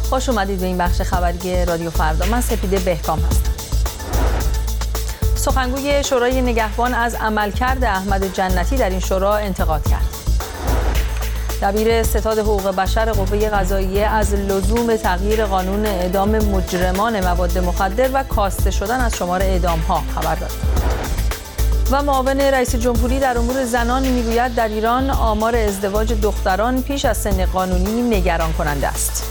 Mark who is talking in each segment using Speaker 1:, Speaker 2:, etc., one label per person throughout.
Speaker 1: خوش اومدید به این بخش خبری رادیو فردا. من سپیده بهکام هستم. سخنگوی شورای نگهبان از عملکرد احمد جنتی در این شورا انتقاد کرد. دبیر ستاد حقوق بشر قوه قضاییه از لزوم تغییر قانون اعدام مجرمان مواد مخدر و کاسته شدن از شمار اعدام‌ها خبر داد. و معاون رئیس جمهوری در امور زنان میگوید در ایران آمار ازدواج دختران پیش از سن قانونی نگران کننده است.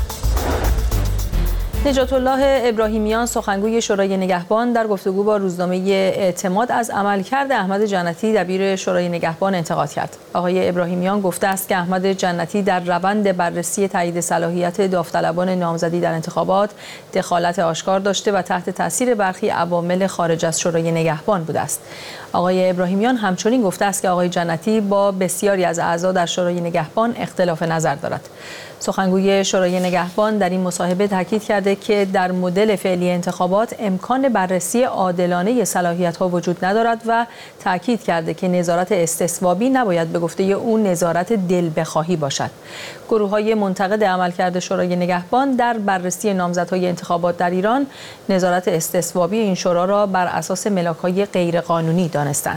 Speaker 1: نجات الله ابراهیمیان سخنگوی شورای نگهبان در گفتگو با روزنامه اعتماد از عملکرد احمد جنتی دبیر شورای نگهبان انتقاد کرد. آقای ابراهیمیان گفته است که احمد جنتی در روند بررسی تایید صلاحیت داوطلبان نامزدی در انتخابات دخالت آشکار داشته و تحت تاثیر برخی عوامل خارج از شورای نگهبان بوده است. آقای ابراهیمیان همچنین گفته است که آقای جنتی با بسیاری از اعضا در شورای نگهبان اختلاف نظر دارد. سخنگوی شورای نگهبان در این مصاحبه تاکید کرده که در مدل فعلی انتخابات امکان بررسی عادلانه صلاحیت‌ها وجود ندارد و تاکید کرده که نظارت استصوابی نباید به گفته او نظارت دل بخواهی باشد. گروه‌های منتقد عملکرد شورای نگهبان در بررسی نامزدهای انتخابات در ایران نظارت استصوابی این شورا را بر اساس ملاک‌های غیرقانونی دانستند.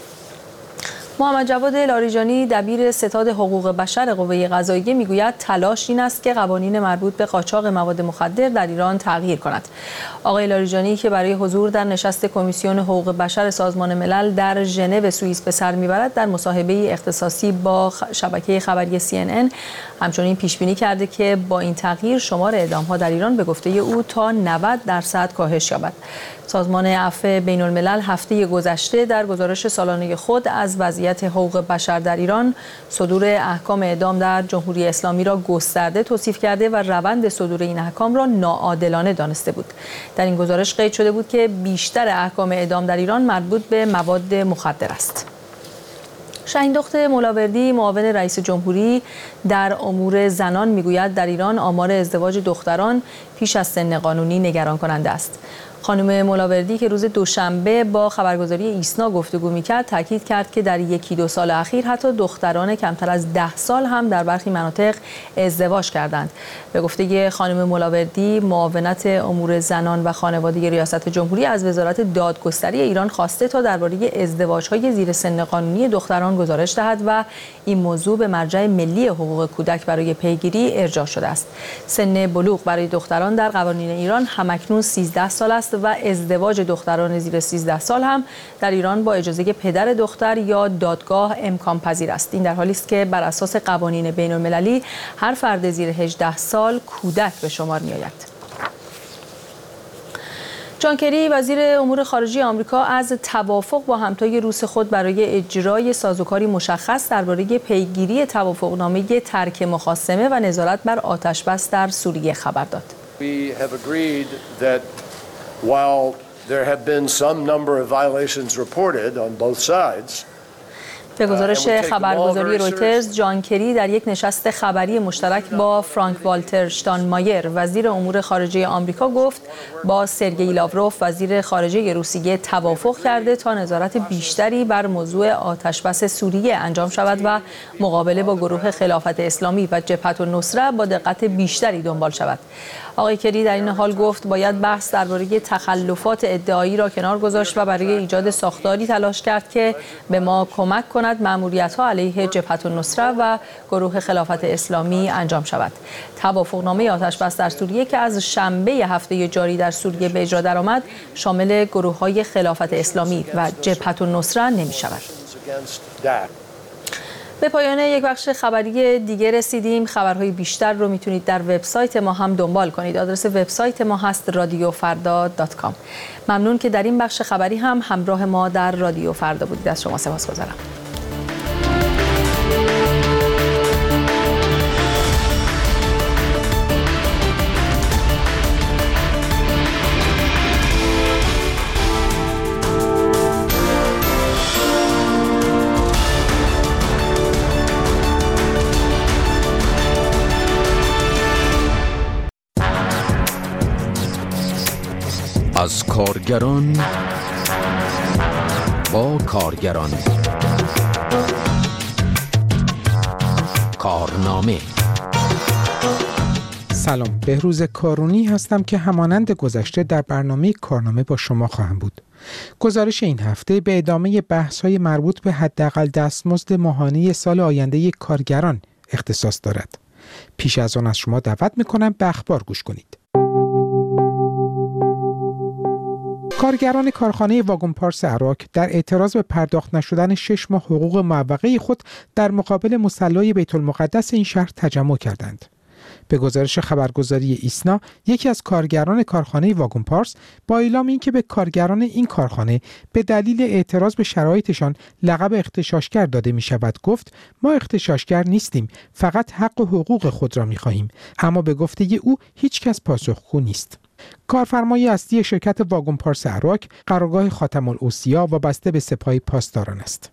Speaker 1: محمد جواد لاریجانی دبیر ستاد حقوق بشر قوه قضاییه میگوید تلاش این است که قوانین مربوط به قاچاق مواد مخدر در ایران تغییر کند. آقای لاریجانی که برای حضور در نشست کمیسیون حقوق بشر سازمان ملل در ژنو سوئیس به سر میبرد در مصاحبه اختصاصی با شبکه خبری CNN همچنین پیش بینی کرده که با این تغییر شمار اعدام‌ها در ایران به گفته او تا 90% کاهش یابد. سازمان عفو بین الملل هفته گذشته در گزارش سالانه خود از وضعیت حقوق بشر در ایران صدور احکام اعدام در جمهوری اسلامی را گسترده توصیف کرده و روند صدور این احکام را ناعادلانه دانسته بود. در این گزارش قید شده بود که بیشتر احکام اعدام در ایران مربوط به مواد مخدر است. شاهیندخت مولاوردی معاون رئیس جمهوری در امور زنان میگوید در ایران آمار ازدواج دختران پیش از سن قانونی نگران کننده است. خانم مولاوردی که روز دوشنبه با خبرگزاری ایسنا گفتگو می‌کرد تاکید کرد که در 1-2 سال اخیر حتی دختران کمتر از 10 سال هم در برخی مناطق ازدواج کردند. به گفته خانم مولاوردی معاونت امور زنان و خانواده ریاست جمهوری از وزارت دادگستری ایران خواسته تا درباره ازدواج‌های زیر سن قانونی دختران گزارش دهد و این موضوع به مرجع ملی حقوق کودک برای پیگیری ارجاع شده است. سن بلوغ برای دختران در قوانین ایران همکنون 13 سال است و ازدواج دختران زیر 13 سال هم در ایران با اجازه پدر دختر یا دادگاه امکان پذیر است. این در حالی است که بر اساس قوانین بین المللی هر فرد زیر 18 سال کودک به شمار می آید. جان کری وزیر امور خارجه آمریکا از توافق با همتای روس خود برای اجرای سازوکاری مشخص درباره پیگیری توافقنامه ترک مخاصمه و نظارت بر آتش‌بس در سوریه خبر داد.
Speaker 2: While there have been some number of violations reported on both sides,
Speaker 1: به گزارش خبرگزاری رویترز جان کری در یک نشست خبری مشترک با فرانک والتر شتاینمایر وزیر امور خارجه آمریکا گفت با سرگئی لاوروف وزیر خارجه روسیه توافق کرده تا نظارت بیشتری بر موضوع آتش‌بس سوریه انجام شود و مقابله با گروه خلافت اسلامی و جبهة النصره با دقت بیشتری دنبال شود. آقای کری در این حال گفت باید بحث درباره تخلفات ادعایی را کنار گذاشت و برای ایجاد ساختاری تلاش کرد که به ما کمک کند مأموریت‌ها علیه جبهة النصره و گروه خلافت اسلامی انجام شود. توافقنامه آتش‌بس در سوریه که از شنبه هفته جاری در سوریه به اجرا درآمد شامل گروه‌های خلافت اسلامی و جبهة النصره نمی‌شود. به پایان یک بخش خبری دیگه رسیدیم. خبرهای بیشتر رو میتونید در وبسایت ما هم دنبال کنید. آدرس وبسایت ما هست radiofarda.com. ممنون که در این بخش خبری هم همراه ما در رادیو فردا بودید. از شما سپاسگزارم.
Speaker 3: از کارگران با کارگران کارنامه
Speaker 4: سلام، بهروز کارونی هستم که همانند گذشته در برنامه کارنامه با شما خواهم بود. گزارش این هفته به ادامه بحث‌های مربوط به حداقل دستمزد ماهانه سال آینده کارگران اختصاص دارد. پیش از آن از شما دعوت می‌کنم به اخبار گوش کنید. کارگران کارخانه واگن پارس عراق در اعتراض به پرداخت نشدن 6 ماه حقوق معوقه خود در مقابل مصلی بیت المقدس این شهر تجمع کردند. به گزارش خبرگزاری ایسنا، یکی از کارگران کارخانه واگن پارس با اعلام اینکه به کارگران این کارخانه به دلیل اعتراض به شرایطشان لقب اغتشاشگر داده می شود گفت: ما اغتشاشگر نیستیم، فقط حق و حقوق خود را می خواهیم. اما به گفته او هیچ کس پاسخگو نیست. کارفرمای اصلی شرکت واگن پارس عراق قرارگاه خاتم الاوصیا وابسته به سپاه پاسداران است.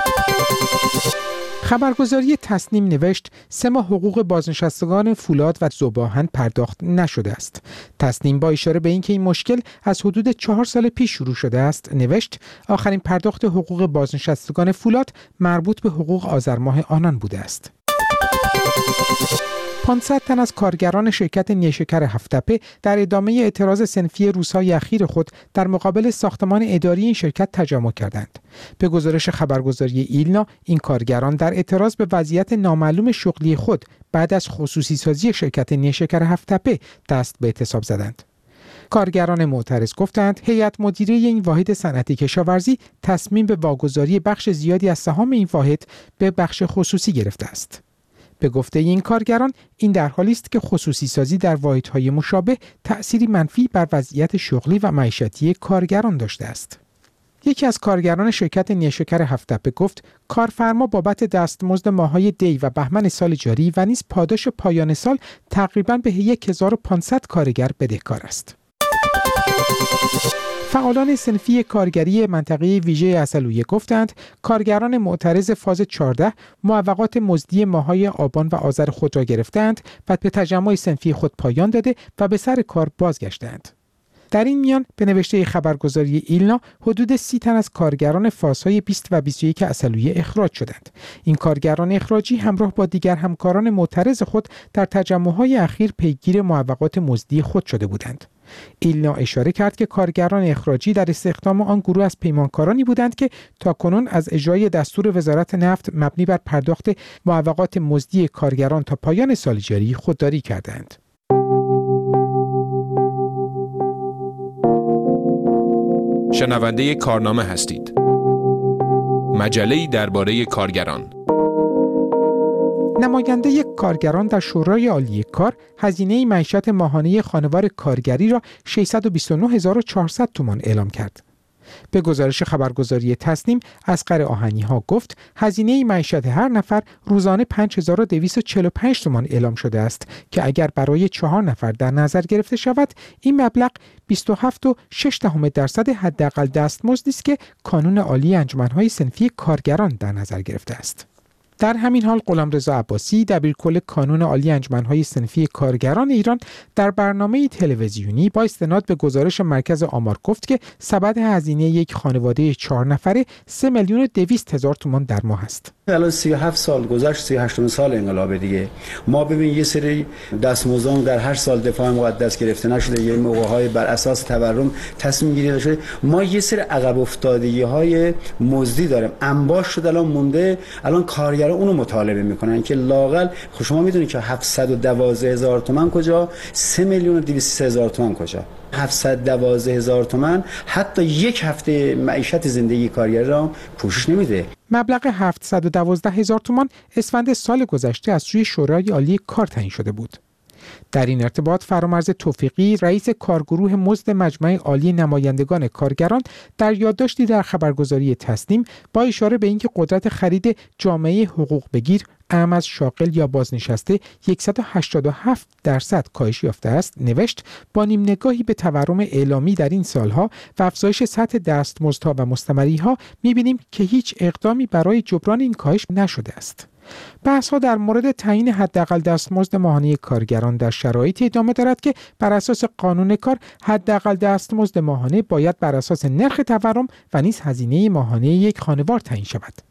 Speaker 4: خبرگزاری تصنیم نوشت 3 ماه حقوق بازنشستگان فولاد و ذوب‌آهن پرداخت نشده است. تصنیم با اشاره به اینکه این مشکل از حدود 4 سال پیش شروع شده است نوشت آخرین پرداخت حقوق بازنشستگان فولاد مربوط به حقوق آذر ماه آنان بوده است. 500 تن از کارگران شرکت نیشکر هفت‌تپه در ادامه اعتراض صنفی روزهای اخیر خود در مقابل ساختمان اداری این شرکت تجمع کردند. به گزارش خبرگزاری ایلنا، این کارگران در اعتراض به وضعیت نامعلوم شغلی خود بعد از خصوصی سازی شرکت نیشکر هفت‌تپه دست به اعتصاب زدند. کارگران معترض گفتند هیئت مدیره این واحد صنعتی کشاورزی تصمیم به واگذاری بخش زیادی از سهام این واحد به بخش خصوصی گرفته است. به گفته این کارگران، این در حالی است که خصوصی سازی در واحدهای مشابه تأثیری منفی بر وضعیت شغلی و معیشتی کارگران داشته است. یکی از کارگران شرکت نیشکر هفت‌تپه گفت کارفرما بابت دستمزد ماه‌های دی و بهمن سال جاری و نیز پاداش پایان سال تقریباً به 1500 کارگر بدهکار است. فعالان صنفی کارگری منطقه ویژه عسلویه گفتند کارگران معترض فاز 14 معوقات مزدی ماه‌های آبان و آذر خود را گرفتند و به تجمع صنفی خود پایان داده و به سر کار بازگشتند. در این میان به نوشته خبرگزاری ایلنا حدود 30 تن از کارگران فازهای 20 و 21 عسلویه اخراج شدند. این کارگران اخراجی همراه با دیگر همکاران معترض خود در تجمع‌های اخیر پیگیر معوقات مزدی خود شده بودند. ایلنا اشاره کرد که کارگران اخراجی در استخدام آن گروه از پیمانکارانی بودند که تاکنون از اجرای دستور وزارت نفت مبنی بر پرداخت معوقات مزدی کارگران تا پایان سال جاری خودداری کردند.
Speaker 5: شنونده کارنامه هستید. مجله‌ای درباره کارگران.
Speaker 4: نماینده کارگران در شورای عالی کار هزینه معیشت ماهانه خانوار کارگری را 629400 تومان اعلام کرد. به گزارش خبرگزاری تصنیم، اصغر آهنی‌ها گفت هزینه معیشت هر نفر روزانه 5245 تومان اعلام شده است که اگر برای 4 نفر در نظر گرفته شود این مبلغ 27.6% حداقل دستمزدی است که کانون عالی انجمن‌های صنفی کارگران در نظر گرفته است. در همین حال غلامرضا عباسی دبیرکل کانون عالی انجمن‌های صنفی کارگران ایران در برنامه تلویزیونی با استناد به گزارش مرکز آمار گفت که سبد هزینه یک خانواده 4 نفره 3,200,000 تومان در ماه است.
Speaker 6: الان 37 سال گذشت، 38 سال انقلاب دیگه. ما ببین یه سری دستمزدان در هر سال دفاع مقدس گرفته نشده، یه موقع‌های بر اساس تورم تصمیم گیری شده. ما یه سری عقب افتادگی‌های مزدی داریم. انباش شده الان مونده، الان کارگران اونو مطالبه میکنن که لااقل شما میدونید که 712,000 تومان کجا، 3,200,000 تومان کجا. 712,000 تومان حتی یک هفته معیشت زندگی کارگر را پوشش نمیده.
Speaker 4: مبلغ 712,000 تومان اسفند سال گذشته از سوی شورای عالی کار تعیین شده بود. در این ارتباط فرامرز توفیقی رئیس کارگروه مزد مجمع عالی نمایندگان کارگران در یادداشتی در خبرگزاری تصنیم با اشاره به اینکه قدرت خرید جامعه حقوق بگیر اعم از شاغل یا بازنشسته 187% کاهش یافته است نوشت با نیم نگاهی به تورم اعلامی در این سالها و افزایش سطح دستمزدها و مستمریها می‌بینیم که هیچ اقدامی برای جبران این کاهش نشده است. بحث‌ها در مورد تعیین حداقل دستمزد ماهانه کارگران در شرایطی ادامه دارد که بر اساس قانون کار حداقل دستمزد ماهانه باید بر اساس نرخ تورم و نیز هزینه ماهانه یک خانوار تعیین شود.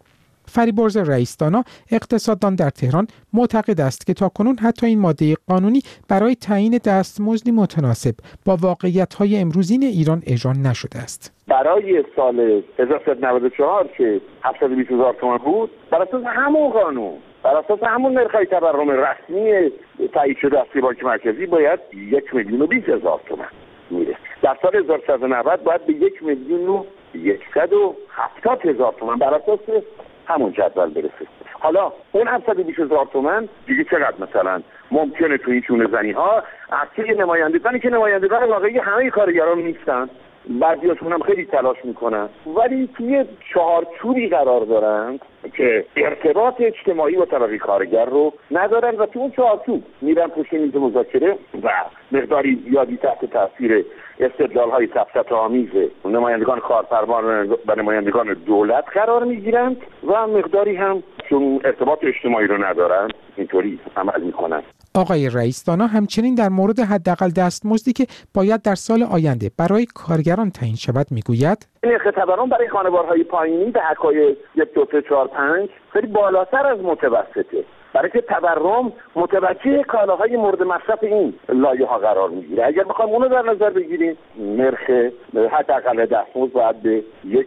Speaker 4: فریبرز رئیس‌دانا اقتصاددان در تهران معتقد است که تاکنون حتی این ماده قانونی برای تعیین دستمزدی متناسب با واقعیت‌های امروزین ایران اجرا نشده است.
Speaker 7: برای سال 1394 که 720,000 تومان بود، بر اساس همون قانون، بر اساس همون نرخ‌های تورم رسمی تایید شده از بانک مرکزی باید 1,020,000 تومان میره. در سال 1390 باید به 1,170,000 تومان بر اساس همون جدول برسه. حالا اون 720,000 تومان دیگه چقدر مثلا ممکنه تو این چونه زنی ها از نمایندگانی که نمایندگان واقعی همه کارگران نیستن، بعضیاشون هم خیلی تلاش میکنن ولی توی چهارچوبی قرار دارن که ارتباط اجتماعی با طبقه کارگر رو ندارن و تو اون چهارچوب میرن پشت میز مذاکره و مقداری زیادی تحت تاثیر استدلال‌های سفسطه‌آمیز نمایندگان کارفرما و نمایندگان دولت قرار میگیرند و مقداری هم چون ارتباط اجتماعی رو ندارن اینطوری عمل میکنن.
Speaker 4: آقای رئیس‌دانا همچنین در مورد حداقل دستمزدی که باید در سال آینده برای کارگران تعیین شود میگوید
Speaker 7: نرخ تورم برای خانوارهای پایینی به حقای 1 2 3 4 5 خیلی بالاتر از متوسطه، برای که تورم متوجه کالاهای مورد مصرف این لایه‌ها قرار میگیره. اگر بخوایم اونو در نظر بگیریم نرخ حداقل دستمزد باید به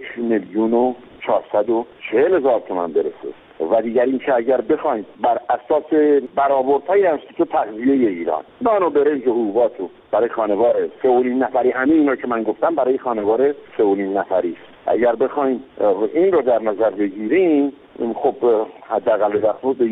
Speaker 7: 1,440,000 تومان برسه و دیگر این که اگر بخوایم بر اساس برآوردهای انستیتوت تغذیه ایران نان و برنج و حبوبات برای خانوار 3.5 نفری، همه اینا که من گفتم برای خانوار 3.5 نفری است، اگر بخوایم این رو در نظر بگیریم خب حداقل دستمزد به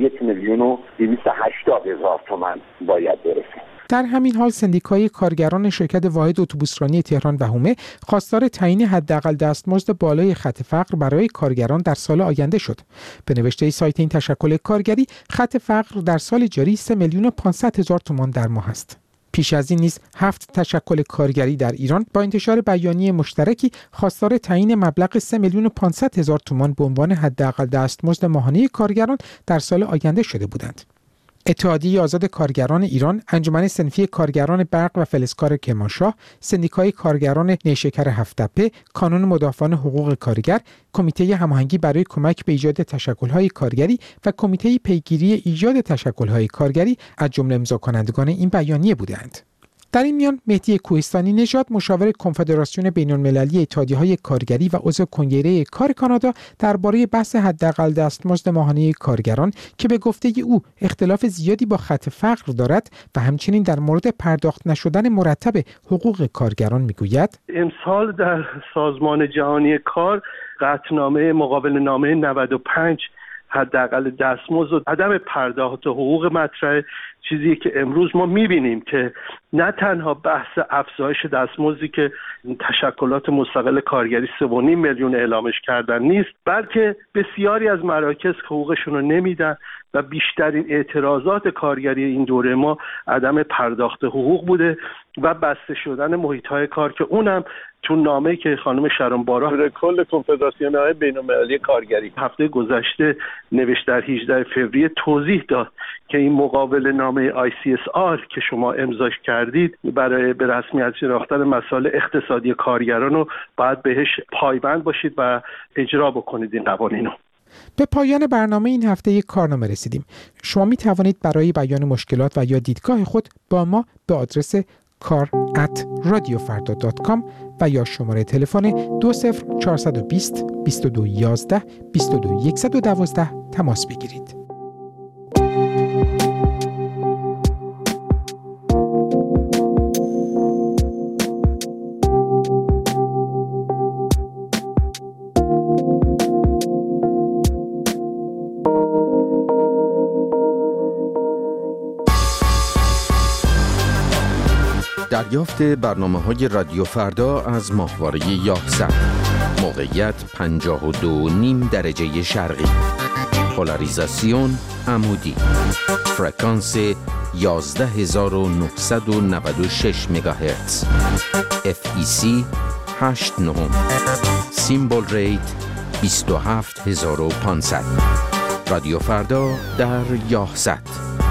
Speaker 7: 1,280,000 تومان باید برسه.
Speaker 4: در همین حال سندیکای کارگران شرکت واحد اتوبوسرانی تهران و حومه خواستار تعیین حداقل دستمزد بالای خط فقر برای کارگران در سال آینده شد. به نوشته سایت این تشکل کارگری خط فقر در سال جاری 3,500,000 تومان در ماه است. پیش از این نیز 7 تشکل کارگری در ایران با انتشار بیانیه مشترکی خواستار تعیین مبلغ 3,500,000 تومان به عنوان حداقل دستمزد ماهانه کارگران در سال آینده شده بودند. اتحادیه آزاد کارگران ایران، انجمن صنفی کارگران برق و فلزکار کرمانشاه، سندیکای کارگران نیشکر هفت‌تپه، کانون مدافعان حقوق کارگر، کمیته هماهنگی برای کمک به ایجاد تشکل‌های کارگری و کمیته پیگیری ایجاد تشکل‌های کارگری از جمله امضاکنندگان این بیانیه بودند. در این میان مهدی کوهستانی نژاد مشاور کنفدراسیون بین‌المللی اتحادیه‌های کارگری و عضو کنگره کار کانادا درباره بحث حداقل دستمزد ماهانه کارگران که به گفته او اختلاف زیادی با خط فقر دارد و همچنین در مورد پرداخت نشدن مرتب حقوق کارگران میگوید
Speaker 8: امسال در سازمان جهانی کار قطعنامه مقابل نامه 95 حداقل دستمزد و عدم پرداخت حقوق مطرح، چیزی که امروز ما می‌بینیم که نه تنها بحث افزایش دستمزدی که تشکلات مستقل کارگری 3.5 میلیون اعلامش کردن نیست، بلکه بسیاری از مراکز حقوقشون رو نمیدن و بیشترین اعتراضات کارگری این دوره ما عدم پرداخت حقوق بوده و بسته شدن محیط‌های کار که اونم تو نامه‌ای که خانم شرون بارا کل کنفدراسیون‌های بین‌المللی کارگری هفته گذشته نوشت در 18 فوریه توضیح داد که این مقابل نامه ICSR که شما امضاش کردید برای به رسمیت شناختن مسائل اقتصادی کارگران رو باید بهش پایبند باشید و اجرا بکنید این قوانین رو.
Speaker 4: به پایان برنامه این هفته یک کارنامه رسیدیم. شما می توانید برای بیان مشکلات و یا دیدگاه خود با ما به آدرس kar@radiofarda.com و یا شماره تلفن 20420 2211 22112 تماس بگیرید.
Speaker 3: دریافت برنامه‌های رادیو فردا از ماهواره یاهصد. موقعیت 52.5 درجه شرقی. پولاریزاسیون عمودی. فرکانس 11996 مگاهرتز. FEC 89. سیمبل ریت 27500. رادیو فردا در یاهصد.